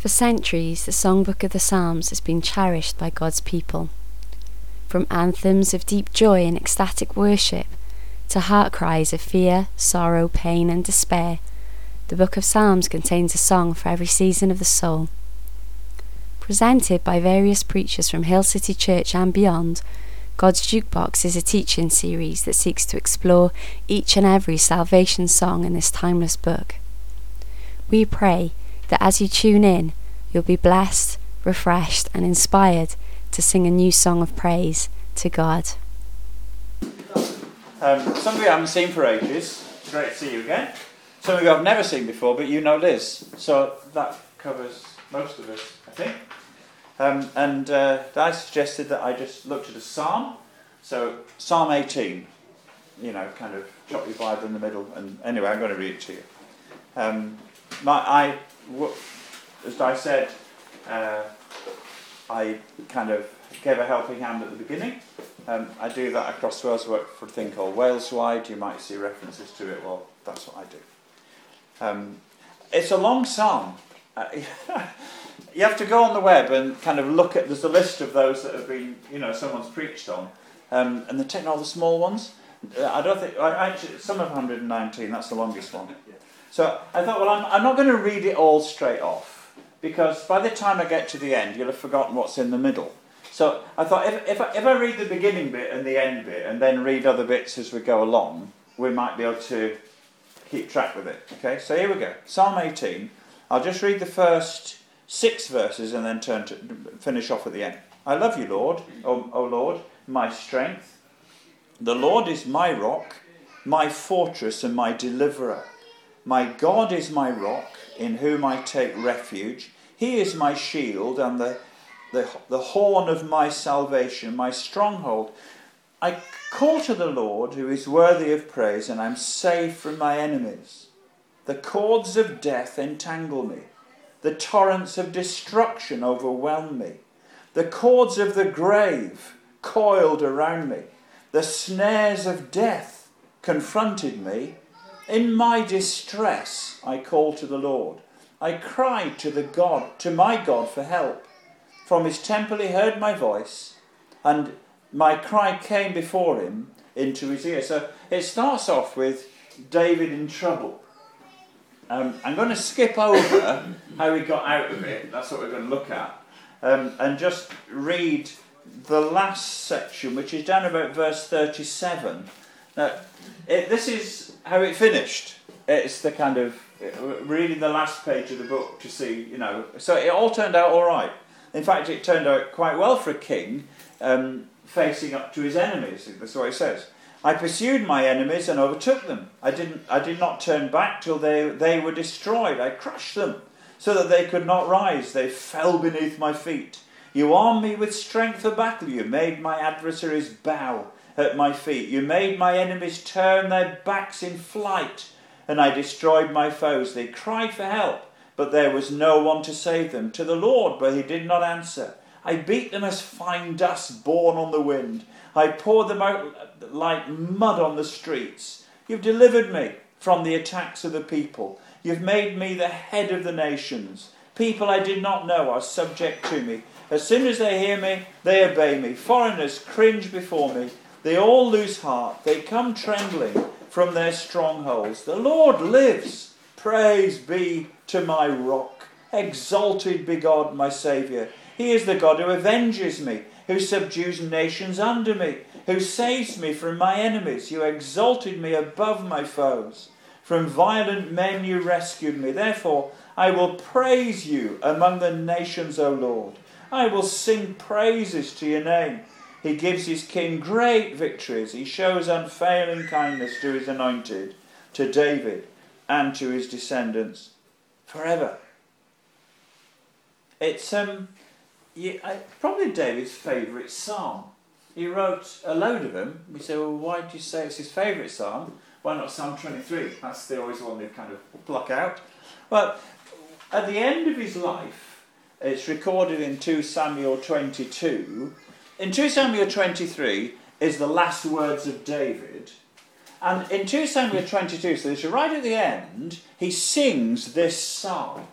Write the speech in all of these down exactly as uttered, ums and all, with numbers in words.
For centuries, the Songbook of the Psalms has been cherished by God's people. From anthems of deep joy and ecstatic worship to heart cries of fear, sorrow, pain and despair, the Book of Psalms contains a song for every season of the soul. Presented by various preachers from Hill City Church and beyond, God's Jukebox is a teaching series that seeks to explore each and every salvation song in this timeless book. We pray that as you tune in, you'll be blessed, refreshed and inspired to sing a new song of praise to God. Um, some of you I haven't seen for ages. It's great to see you again. Some of you I've never seen before, but you know Liz. So that covers most of us, I think. Um, and uh, I suggested that I just looked at a psalm. So Psalm eighteen, you know, kind of chop your Bible in the middle. And anyway, I'm going to read it to you. Um, my, I, as I said, uh, I kind of gave a helping hand at the beginning. Um, I do that across Wales. I work for a thing called Waleswide. You might see references to it. Well, that's what I do. Um, it's a long psalm. Uh, you have to go on the web and kind of look at. There's a list of those that have been, you know, someone's preached on, um, and they're taking all the small ones. Uh, I don't think. I, actually, some of one hundred nineteen. That's the longest one. So I thought, well, I'm, I'm not going to read it all straight off, because by the time I get to the end, you'll have forgotten what's in the middle. So I thought, if, if, I, if I read the beginning bit and the end bit, and then read other bits as we go along, we might be able to keep track with it. Okay, so here we go. Psalm eighteen. I'll just read the first six verses and then turn to finish off at the end. I love you, Lord, O, o Lord, my strength. The Lord is my rock, my fortress and my deliverer. My God is my rock, in whom I take refuge. He is my shield and the, the, the horn of my salvation, my stronghold. I call to the Lord, who is worthy of praise, and I'm safe from my enemies. The cords of death entangle me. The torrents of destruction overwhelm me. The cords of the grave coiled around me. The snares of death confronted me. In my distress, I called to the Lord. I cried to the God, to my God for help. From his temple he heard my voice, and my cry came before him into his ear. So it starts off with David in trouble. Um, I'm going to skip over how he got out of it. That's what we're going to look at. Um, and just read the last section, which is down about verse thirty-seven. Now, it, this is how it finished. It's the kind of, reading the last page of the book to see, you know. So it all turned out all right. In fact, it turned out quite well for a king, um, facing up to his enemies. That's what it says. I pursued my enemies and overtook them. I didn't. I did not turn back till they, they were destroyed. I crushed them so that they could not rise. They fell beneath my feet. You armed me with strength for battle. You made my adversaries bow at my feet. You made my enemies turn their backs in flight, and I destroyed my foes. They cried for help, but there was no one to save them. To the Lord, but he did not answer. I beat them as fine dust borne on the wind. I poured them out like mud on the streets. You've delivered me from the attacks of the people. You've made me the head of the nations. People I did not know are subject to me. As soon as they hear me, they obey me. Foreigners cringe before me. They all lose heart. They come trembling from their strongholds. The Lord lives. Praise be to my rock. Exalted be God, my Saviour. He is the God who avenges me, who subdues nations under me, who saves me from my enemies. You exalted me above my foes. From violent men you rescued me. Therefore, I will praise you among the nations, O Lord. I will sing praises to your name. He gives his king great victories. He shows unfailing kindness to his anointed, to David and to his descendants forever. It's um, yeah, probably David's favourite psalm. He wrote a load of them. We say, well, why do you say it's his favourite psalm? Why not Psalm twenty-three? That's the always one they kind of pluck out. Well, at the end of his life, it's recorded in two Samuel twenty-two. In two Samuel twenty-three is the last words of David. And in two Samuel twenty-two, so this is right at the end, he sings this psalm.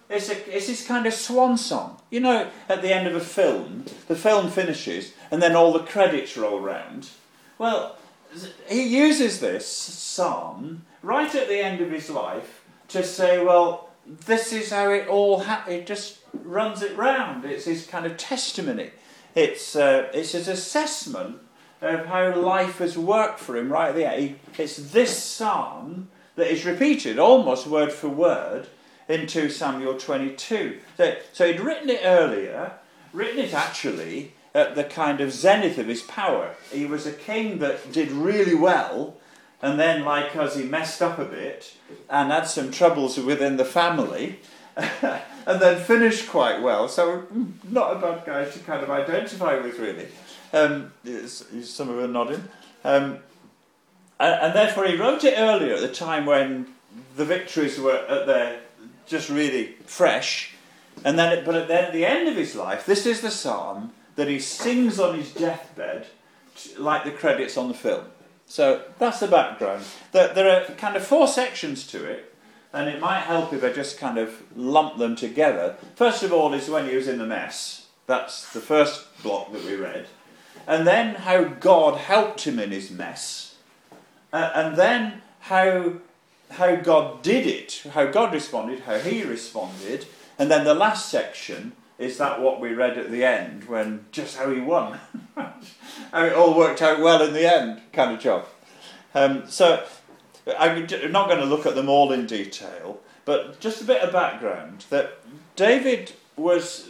it's, a, it's this kind of swan song. You know, at the end of a film, the film finishes and then all the credits roll round. Well, he uses this psalm right at the end of his life to say, well, this is how it all ha- it just runs it round. It's his kind of testimony. It's uh, it's his assessment of how life has worked for him right at the end. It's this psalm that is repeated almost word for word in two Samuel twenty-two. So, so he'd written it earlier, written it actually at the kind of zenith of his power. He was a king that did really well, and then, like us, he messed up a bit and had some troubles within the family, and then finished quite well. So not a bad guy to kind of identify with, really. Um, some of them nodding. Um, and, and therefore he wrote it earlier at the time when the victories were at their just really fresh. And then, it, but at the, at the end of his life, this is the psalm that he sings on his deathbed, like the credits on the film. So that's the background. There, there are kind of four sections to it, and it might help if I just kind of lump them together. First of all is when he was in the mess. That's the first block that we read. And then how God helped him in his mess. Uh, and then how, how God did it, how God responded, how he responded. And then the last section is that what we read at the end, when just how he won. How it all worked out well in the end, kind of job. Um, so I'm not going to look at them all in detail, but just a bit of background, that David was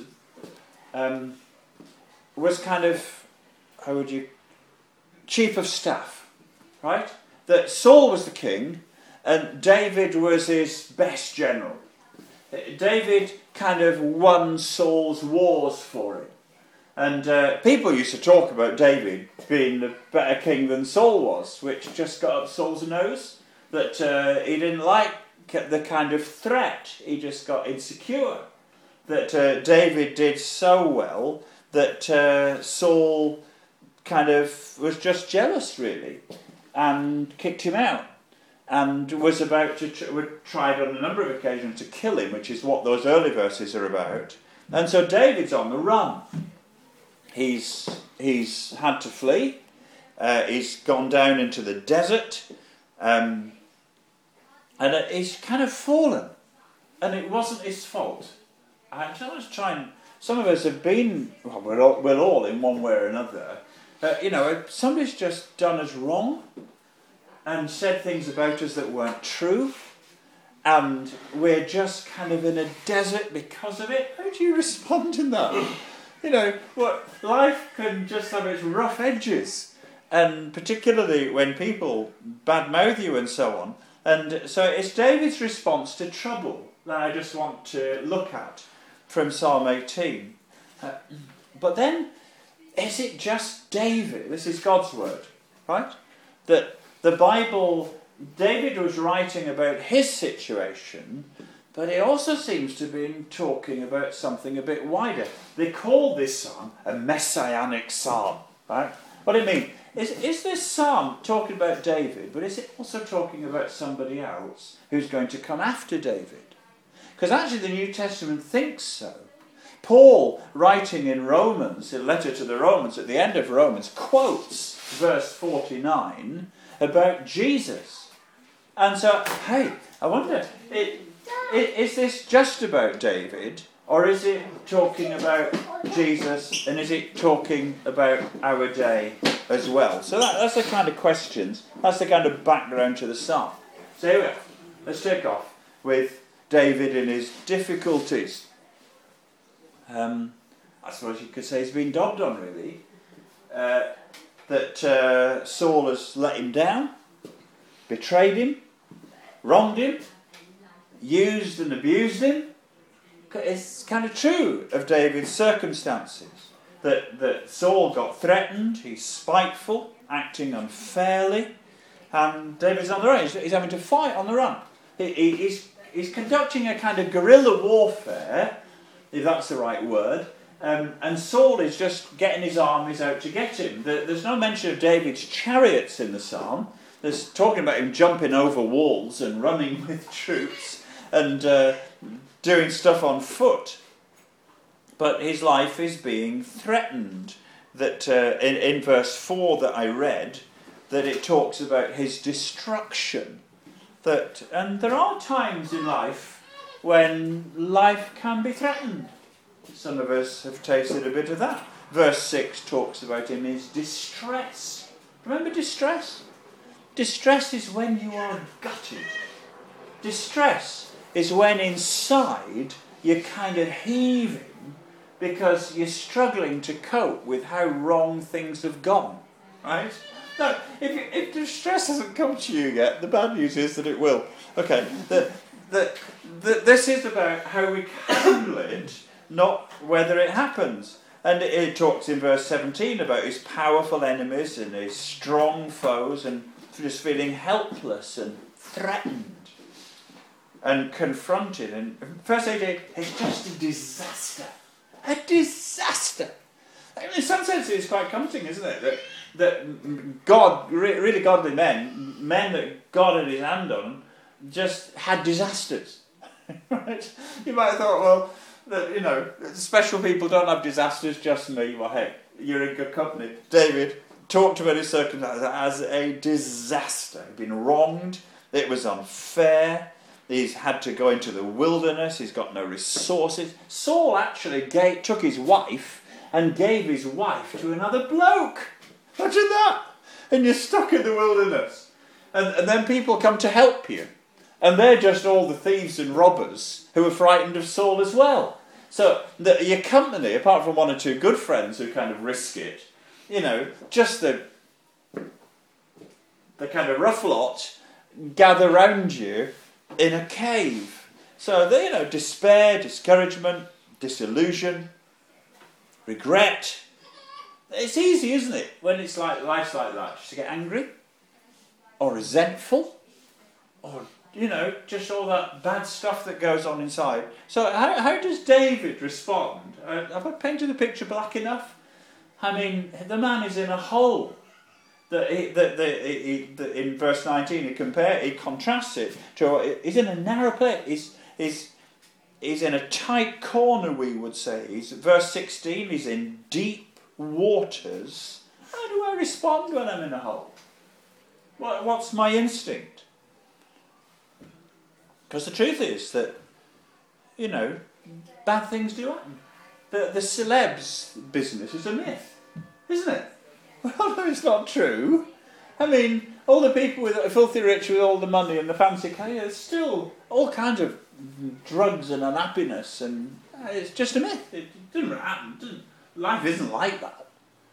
um, was kind of, how would you, chief of staff, right? That Saul was the king, and David was his best general. David kind of won Saul's wars for him. And uh, people used to talk about David being a better king than Saul was, which just got up Saul's nose, that uh, he didn't like the kind of threat. He just got insecure. That uh, David did so well that uh, Saul kind of was just jealous, really, and kicked him out. And was about to, tr- tried on a number of occasions to kill him, which is what those early verses are about. And so David's on the run. He's he's had to flee. Uh, he's gone down into the desert. Um, and uh, he's kind of fallen. And it wasn't his fault. I was trying, some of us have been, well, we're all, we're all in one way or another. Uh, you know, somebody's just done us wrong and said things about us that weren't true, and we're just kind of in a desert because of it. How do you respond in that? You know, what life can just have its rough edges, and particularly when people badmouth you and so on. And so it's David's response to trouble that I just want to look at from Psalm eighteen. Uh, but then, is it just David? This is God's word, right? That the Bible, David was writing about his situation, but he also seems to be talking about something a bit wider. They call this psalm a messianic psalm, right? What do you mean? Is, is this psalm talking about David, but is it also talking about somebody else who's going to come after David? Because actually the New Testament thinks so. Paul, writing in Romans, a letter to the Romans, at the end of Romans, quotes verse forty-nine about Jesus. And so, hey, I wonder, it, it, is this just about David, or is it talking about Jesus, and is it talking about our day as well? So that, that's the kind of questions, that's the kind of background to the psalm. So here we are. Let's take off with David and his difficulties. Um, I suppose you could say he's been dogged on, really. Uh, that uh, Saul has let him down, betrayed him, wronged him, used and abused him. It's kind of true of David's circumstances. That, that Saul got threatened, he's spiteful, acting unfairly, and David's on the run. He's, he's having to fight on the run. He, he, he's, he's conducting a kind of guerrilla warfare, if that's the right word, um, and Saul is just getting his armies out to get him. The, there's no mention of David's chariots in the psalm. There's talking about him jumping over walls and running with troops. and uh, doing stuff on foot. But his life is being threatened. That uh, in, in verse four that I read, that it talks about his destruction. That and there are times in life when life can be threatened. Some of us have tasted a bit of that. Verse six talks about him as distress. Remember distress? Distress is when you are gutted. Distress is when inside you're kind of heaving because you're struggling to cope with how wrong things have gone. Right? No, if, you, if distress hasn't come to you yet, the bad news is that it will. Okay, the, the, the, this is about how we handle it, not whether it happens. And it, it talks in verse seventeen about his powerful enemies and his strong foes and just feeling helpless and threatened and confronted. And verse eighteen, it's just a disaster. A disaster. In some sense it's quite comforting, isn't it? That, that God, really godly men, men that God had his hand on, just had disasters. Right? You might have thought, well, that, you know, special people don't have disasters, just me. Well, hey, you're in good company. David talked about his circumstances as a disaster. He'd been wronged. It was unfair. He's had to go into the wilderness. He's got no resources. Saul actually gave, took his wife and gave his wife to another bloke. Imagine that. And you're stuck in the wilderness. And, and then people come to help you. And they're just all the thieves and robbers who are frightened of Saul as well. So the, your company, apart from one or two good friends who kind of risk it, you know, just the, the kind of rough lot gather round you in a cave. So, they, you know, despair, discouragement, disillusion, regret. It's easy, isn't it, when it's like life's like that, just to get angry or resentful or, you know, just all that bad stuff that goes on inside. So how, how does David respond? Uh, have I painted the picture black enough? I mean, the man is in a hole. That, he, that, that, he, that in verse nineteen he compare, he contrasts it to, he's in a narrow place. He's, he's, he's in a tight corner, we would say. He's, verse sixteen, he's in deep waters. How do I respond when I'm in a hole? What, what's my instinct? Because the truth is that, you know, bad things do happen. The, the celebs business is a myth, isn't it? Well, no, it's not true. I mean, all the people with filthy rich with all the money and the fancy car, there's still all kinds of drugs and unhappiness, and it's just a myth. It doesn't happen. It doesn't, life isn't like that.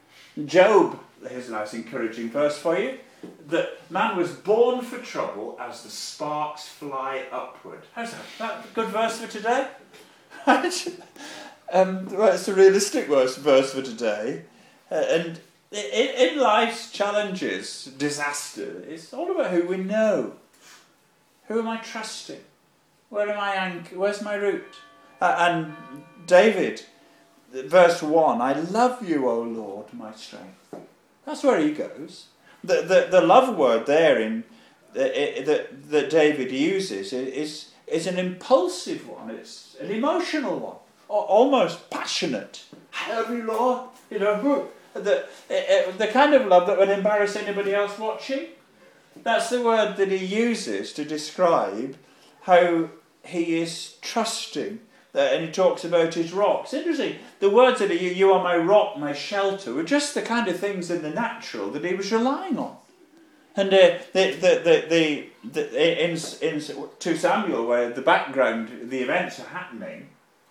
Job, here's a nice encouraging verse for you. That man was born for trouble as the sparks fly upward. How's that? That a good verse for today? Right? um, well, it's a realistic verse, verse for today. Uh, and in, in life's challenges, disaster, it's all about who we know. Who am I trusting? Where am I anchored? Where's my route? Uh, and David, verse one, I love you, O Lord, my strength. That's where he goes. The, the, the love word there in that that that David uses is is an impulsive one. It's an emotional one, almost passionate. I love you, Lord. You know, the the kind of love that would embarrass anybody else watching. That's the word that he uses to describe how he is trusting. And he talks about his rocks. Interesting. The words that he, you are my rock, my shelter, were just the kind of things in the natural that he was relying on. And uh, the, the, the, the, the, in, in two Samuel, where the background, the events are happening,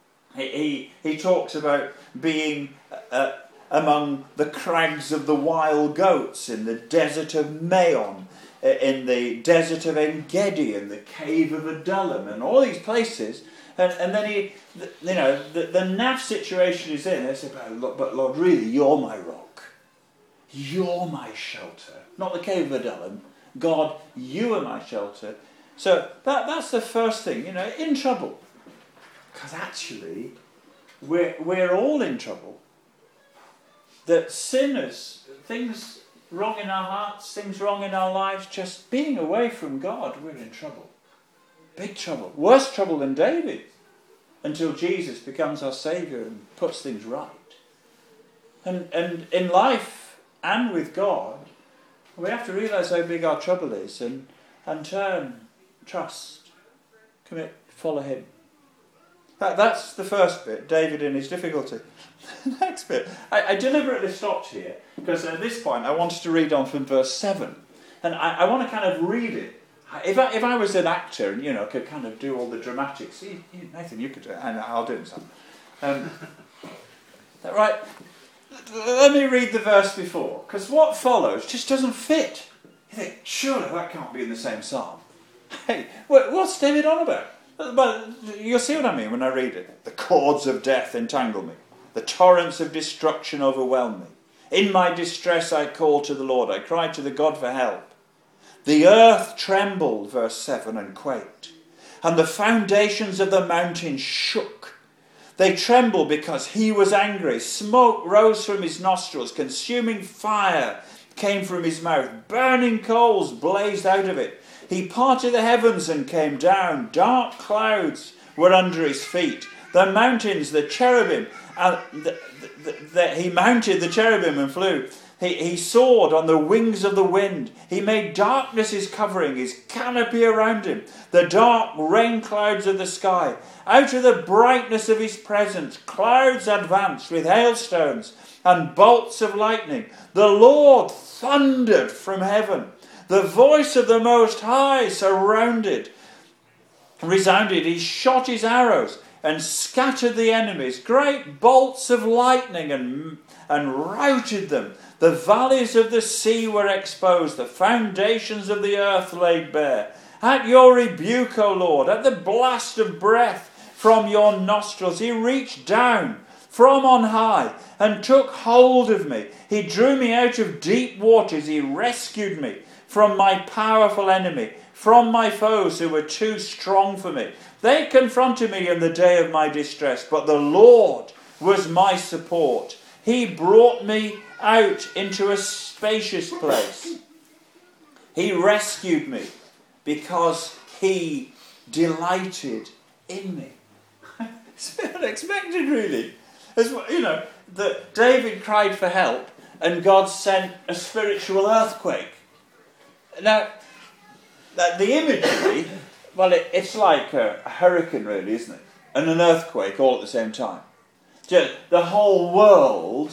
he, he, he talks about being uh, among the crags of the wild goats in the desert of Maon, in the desert of En-gedi, in the cave of Adullam, and all these places. And, and then he, you know, the, the nav situation is in. They say, but Lord, really, you're my rock. You're my shelter. Not the cave of Adullam. God, you are my shelter. So that that's the first thing, you know, in trouble. Because actually, we're, we're all in trouble. That sinners, things wrong in our hearts, things wrong in our lives, just being away from God, we're in trouble. big trouble, worse trouble than David, until Jesus becomes our Saviour and puts things right. And, and in life and with God, we have to realise how big our trouble is and, and turn, trust, commit, follow him. That, that's the first bit, David in his difficulty. The next bit, I, I deliberately stopped here because at this point I wanted to read on from verse seven. And I, I want to kind of read it. If I, if I was an actor and, you know, could kind of do all the dramatics, you, you, Nathan, you could do it, and I'll do it some. Um, right, let me read the verse before, because what follows just doesn't fit. You think, surely that can't be in the same psalm. Hey, what's David on about? But you'll see what I mean when I read it. The cords of death entangle me. The torrents of destruction overwhelm me. In my distress I called to the Lord. I cried to the God for help. The earth trembled, verse seven, and quaked. And the foundations of the mountains shook. They trembled because he was angry. Smoke rose from his nostrils. Consuming fire came from his mouth. Burning coals blazed out of it. He parted the heavens and came down. Dark clouds were under his feet. The mountains, the cherubim, and the, the, the, he mounted the cherubim and flew. He, he soared on the wings of the wind. He made darkness his covering, his canopy around him. The dark rain clouds of the sky. Out of the brightness of his presence, clouds advanced with hailstones and bolts of lightning. The Lord thundered from heaven. The voice of the Most High surrounded, resounded. He shot his arrows and scattered the enemies. Great bolts of lightning and, and routed them. The valleys of the sea were exposed. The foundations of the earth laid bare. At your rebuke, O Lord, at the blast of breath from your nostrils, he reached down from on high and took hold of me. He drew me out of deep waters. He rescued me from my powerful enemy, from my foes who were too strong for me. They confronted me in the day of my distress, but the Lord was my support. He brought me out into a spacious place. He rescued me because he delighted in me. It's a bit unexpected, really. As, you know, that David cried for help and God sent a spiritual earthquake. Now, the imagery, well, it, it's like a, a hurricane, really, isn't it? And an earthquake all at the same time. Just the whole world,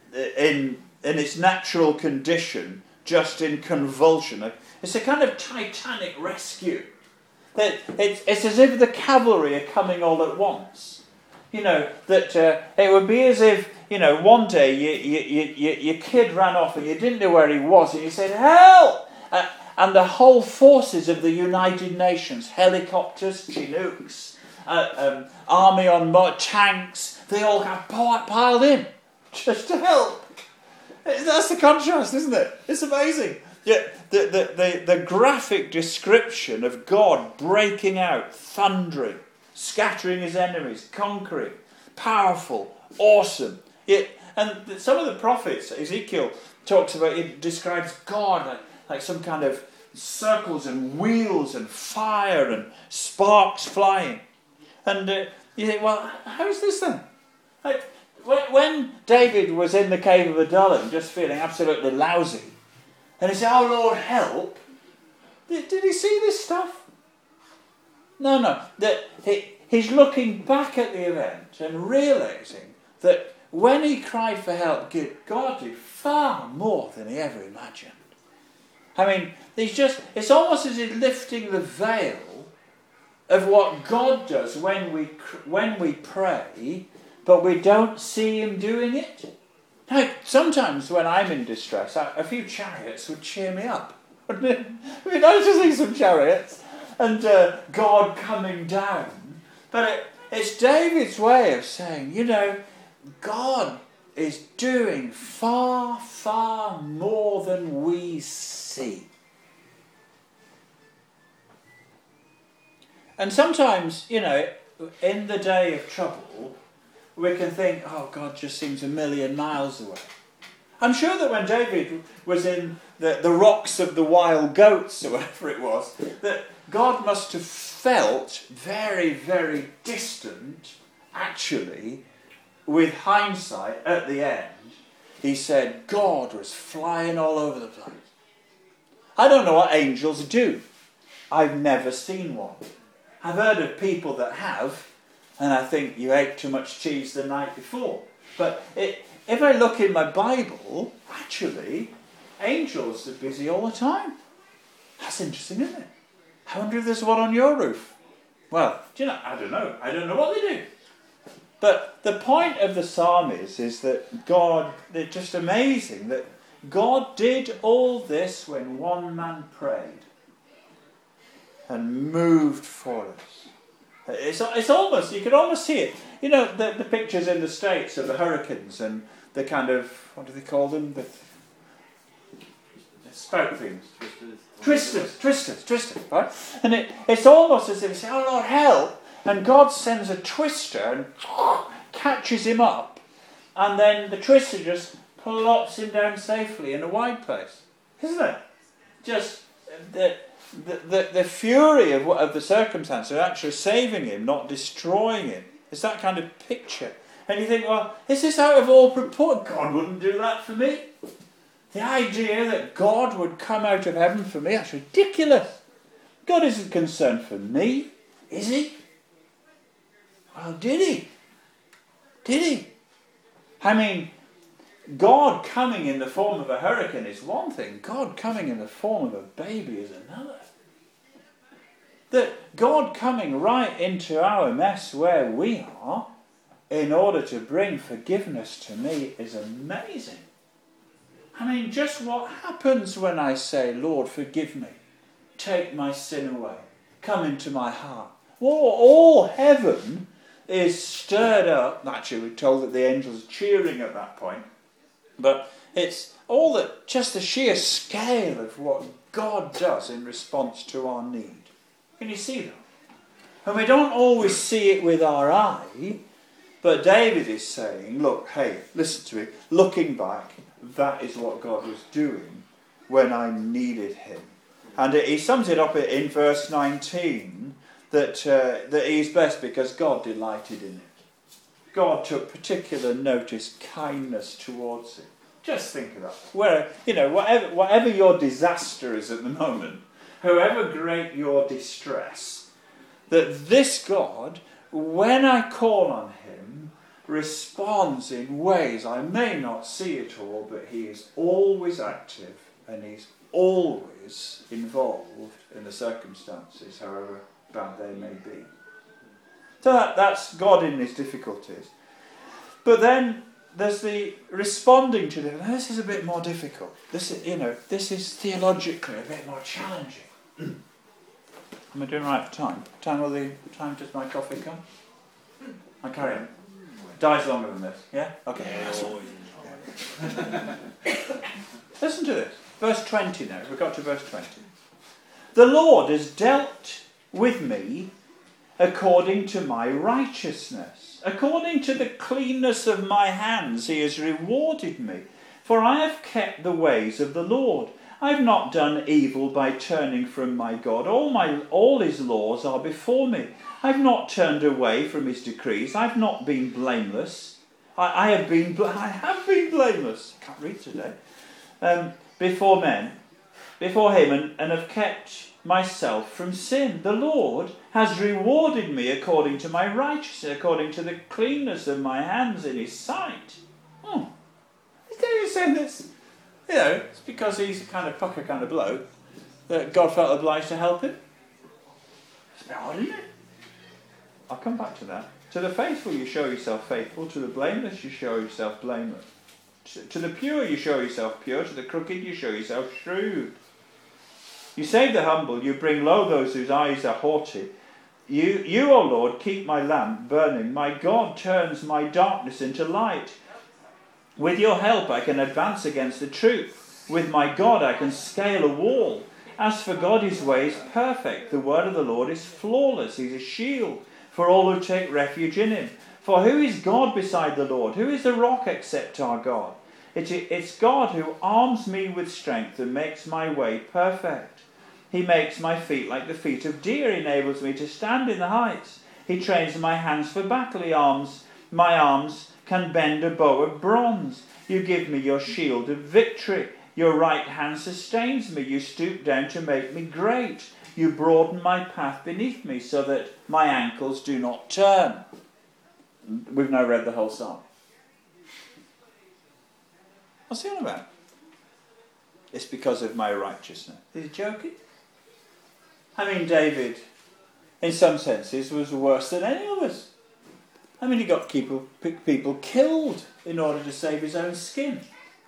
in in its natural condition, just in convulsion. It's a kind of titanic rescue. It, it, it's as if the cavalry are coming all at once. You know, that uh, it would be as if, you know, one day you, you, you, your kid ran off and you didn't know where he was, and you said, help! Uh, and the whole forces of the United Nations, helicopters, Chinooks, uh, um, army on mo- tanks, they all got piled in just to help. That's the contrast, isn't it? It's amazing. Yeah, the, the, the, the graphic description of God breaking out, thundering, scattering his enemies, conquering, powerful, awesome. Yeah, and some of the prophets, Ezekiel talks about, it describes God like, like some kind of circles and wheels and fire and sparks flying. And uh, you think, well, how's this then? Like, when, when David was in the cave of Adullam, just feeling absolutely lousy, and he said, oh Lord, help, did, did he see this stuff? No, no. That he, he's looking back at the event and realising that when he cried for help, God did far more than he ever imagined. I mean, he's just, it's almost as if lifting the veil of what God does when we when we pray, but we don't see him doing it. Now, sometimes when I'm in distress, a few chariots would cheer me up. I mean, I was just see some chariots and uh, God coming down. But it, it's David's way of saying, you know, God is doing far, far more than we see. And sometimes, you know, in the day of trouble, we can think, oh, God just seems a million miles away. I'm sure that when David was in the, the rocks of the wild goats, or whatever it was, that God must have felt very, very distant, actually, with hindsight at the end. He said God was flying all over the place. I don't know what angels do. I've never seen one. I've heard of people that have, and I think you ate too much cheese the night before. But it, if I look in my Bible, actually, angels are busy all the time. That's interesting, isn't it? I wonder if there's one on your roof. Well, do you know, I don't know. I don't know what they do. But the point of the psalm is, is that God, it's just amazing that God did all this when one man prayed and moved for us. It's, it's almost, you can almost see it. You know, the, the pictures in the States of the hurricanes and the kind of, what do they call them? The, the spout things. Twisters, twisters, twisters, right? And it, it's almost as if you say, oh Lord, help. And God sends a twister and catches him up. And then the twister just plops him down safely in a wide place. Isn't it? Just the, the, the, the fury of, of the circumstances are actually saving him, not destroying him. It's that kind of picture. And you think, well, is this out of all proportion? God wouldn't do that for me. The idea that God would come out of heaven for me, that's ridiculous. God isn't concerned for me, is he? Well, did he? Did he? I mean, God coming in the form of a hurricane is one thing. God coming in the form of a baby is another. That God coming right into our mess where we are in order to bring forgiveness to me is amazing. I mean, just what happens when I say, Lord, forgive me. Take my sin away. Come into my heart. Well, all heaven is stirred up. Actually, we're told that the angels are cheering at that point. But it's all that, just the sheer scale of what God does in response to our need. Can you see that? And we don't always see it with our eye, but David is saying, look, hey, listen to me. Looking back, that is what God was doing when I needed him. And he sums it up in verse nineteen, that uh, that he's best because God delighted in it. God took particular notice, kindness towards it. Just think of that. Where, you know, whatever, whatever your disaster is at the moment, however great your distress, that this God, when I call on him, responds in ways I may not see it all, but he is always active and he's always involved in the circumstances, however bad they may be. So that, that's God in his difficulties. But then there's the responding to them. This is a bit more difficult. This is, you know, this is theologically a bit more challenging. Am I doing right for time? Time will the time does my coffee come? I carry on. Dies longer than this. Yeah? Okay. Listen to this. Verse twenty now. We've got to verse twenty. The Lord has dealt with me according to my righteousness. According to the cleanness of my hands he has rewarded me. For I have kept the ways of the Lord. I have not done evil by turning from my God. All my all his laws are before me. I have not turned away from his decrees. I have not been blameless. I, I have been bl- I have been blameless. I can't read today. Um, before men, before him, and, and have kept myself from sin. The Lord has rewarded me according to my righteousness, according to the cleanness of my hands in his sight. Oh, is David saying this? You know, it's because he's a kind of pucker kind of bloke that God felt obliged to help him. It's a bit odd, isn't it? I'll come back to that. To the faithful you show yourself faithful, to the blameless you show yourself blameless. To, to the pure you show yourself pure, to the crooked you show yourself shrewd. You save the humble, you bring low those whose eyes are haughty. You, you, O Lord, keep my lamp burning. My God turns my darkness into light. With your help I can advance against the truth. With my God I can scale a wall. As for God, his way is perfect. The word of the Lord is flawless. He's a shield for all who take refuge in him. For who is God beside the Lord? Who is the rock except our God? It, it's God who arms me with strength and makes my way perfect. He makes my feet like the feet of deer, enables me to stand in the heights. He trains my hands for battle, he arms, my arms can bend a bow of bronze. You give me your shield of victory. Your right hand sustains me. You stoop down to make me great. You broaden my path beneath me so that my ankles do not turn. We've now read the whole psalm. What's he on about? It's because of my righteousness. Is he joking? I mean, David, in some senses, was worse than any of us. I mean, he got people, people killed in order to save his own skin.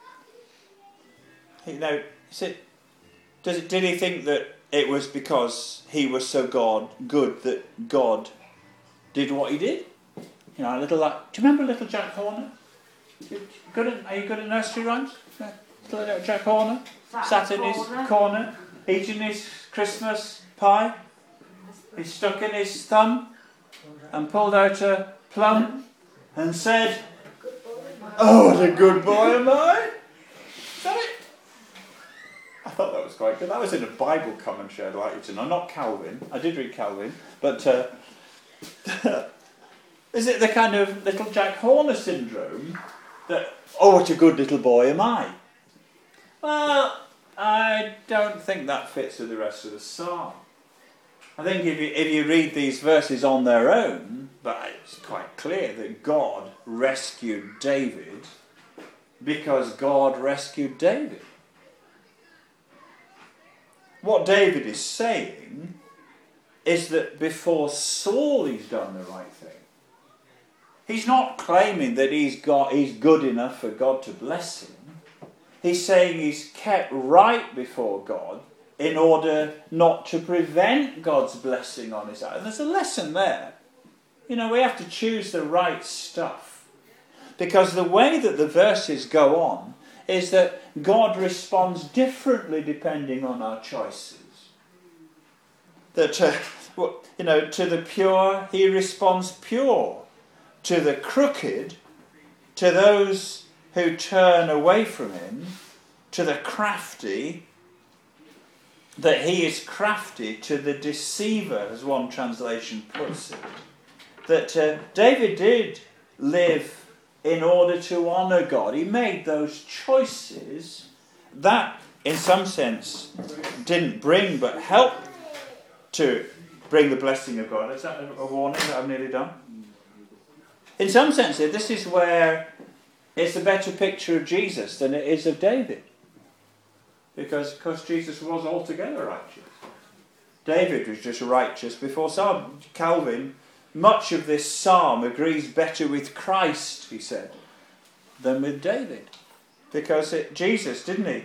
You know, is it, does it, did he think that it was because he was so God good that God did what he did? You know, a little like, do you remember Little Jack Horner? You good at, are you good at nursery rhymes? Yeah. Little Jack Horner sat, sat in his corner. corner, eating his Christmas pie. He stuck in his thumb and pulled out a plum and said, "Oh, what a good boy am I!" Is that it? I thought that was quite good. That was in a Bible commentary, I'd like you to know. Not Calvin. I did read Calvin. But uh, is it the kind of Little Jack Horner syndrome that, "Oh, what a good little boy am I"? Well, I don't think that fits with the rest of the psalm. I think if you, if you read these verses on their own, but it's quite clear that God rescued David because God rescued David. What David is saying is that before Saul he's done the right thing. He's not claiming that he's got he's good enough for God to bless him. He's saying he's kept right before God in order not to prevent God's blessing on his life. And there's a lesson there. You know, we have to choose the right stuff. Because the way that the verses go on is that God responds differently depending on our choices. That, uh, you know, to the pure, he responds pure. To the crooked, to those who turn away from him, to the crafty, that he is crafty, to the deceiver, as one translation puts it. That uh, David did live in order to honour God. He made those choices that, in some sense, didn't bring but helped to bring the blessing of God. Is that a warning that I've nearly done? In some sense, this is where it's a better picture of Jesus than it is of David. Because, of course, Jesus was altogether righteous. David was just righteous before Psalm. Calvin, much of this psalm agrees better with Christ, he said, than with David. Because it, Jesus, didn't he?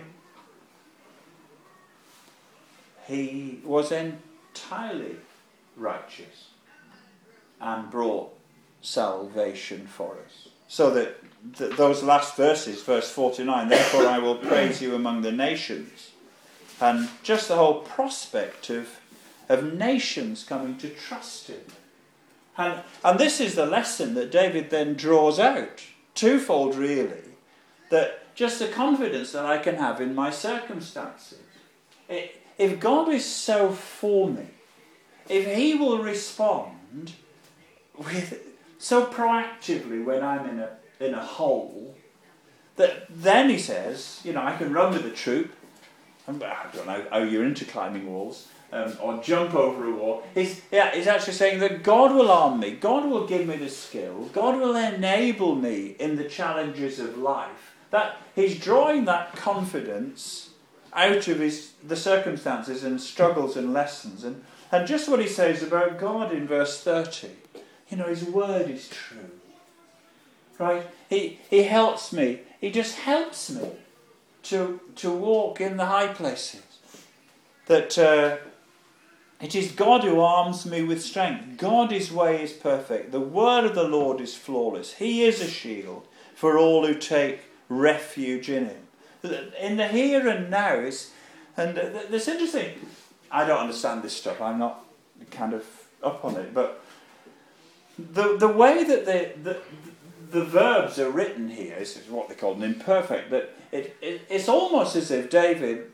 He was entirely righteous and brought salvation for us. So that th- those last verses, verse forty-nine, therefore I will praise you among the nations. And just the whole prospect of, of nations coming to trust him. And, and this is the lesson that David then draws out. Twofold really. That just the confidence that I can have in my circumstances. It, if God is so for me, if he will respond with so proactively when I'm in a in a hole, that then he says, you know, I can run with the troop. And I don't know how you're into climbing walls, um, or jump over a wall. He's yeah, he's actually saying that God will arm me. God will give me the skill. God will enable me in the challenges of life. That he's drawing that confidence out of his the circumstances and struggles and lessons. And and just what he says about God in verse thirty. You know, his word is true. Right? He he helps me. He just helps me to to walk in the high places. That uh, it is God who arms me with strength. God's way is perfect. The word of the Lord is flawless. He is a shield for all who take refuge in him. In the here and now, is, and it's interesting. I don't understand this stuff. I'm not kind of up on it, but The the way that the, the the verbs are written here is what they call an imperfect, but it, it it's almost as if David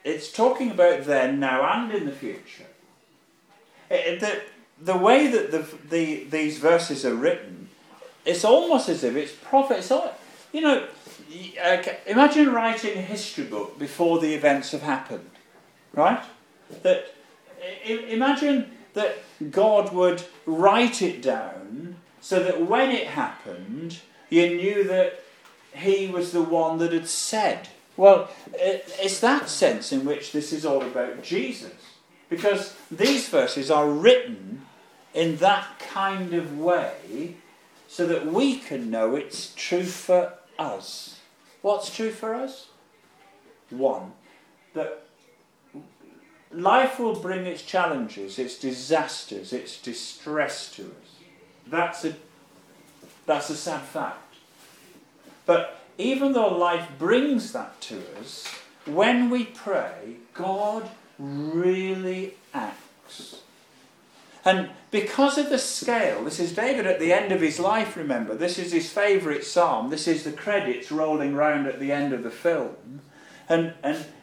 it's talking about then, now, and in the future. It, the, the way that the, the these verses are written, it's almost as if it's prophet. It's all, you know, uh, imagine writing a history book before the events have happened, right? That imagine that God would write it down so that when it happened, you knew that he was the one that had said. Well, it's that sense in which this is all about Jesus. Because these verses are written in that kind of way so that we can know it's true for us. What's true for us? One, that life will bring its challenges, its disasters, its distress to us. That's a, that's a sad fact. But even though life brings that to us, when we pray, God really acts. And because of the scale, this is David at the end of his life, remember, this is his favourite psalm, this is the credits rolling round at the end of the film, and, and